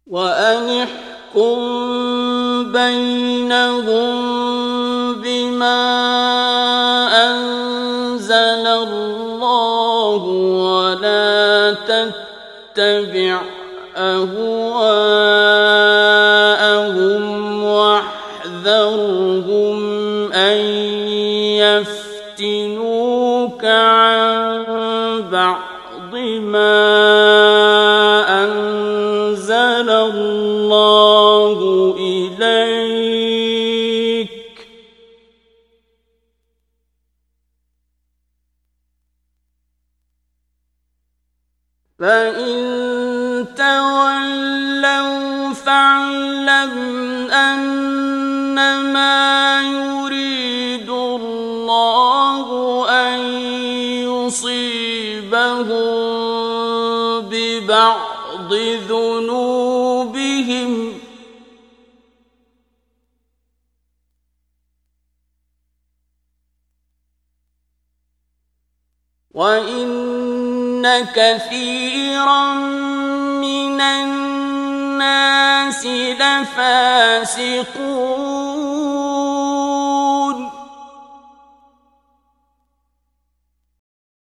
وأن احكم بينهم بما أنزل الله ولا تتبع أهواءهم واحذرهم أن يفتنوك عن بعض ما أنزل الله إليك فإن تولوا فاعلم أنما يريد الله أن يصيبهم ببعض ذنوبهم وإن كثيرا من الناس لفاسقون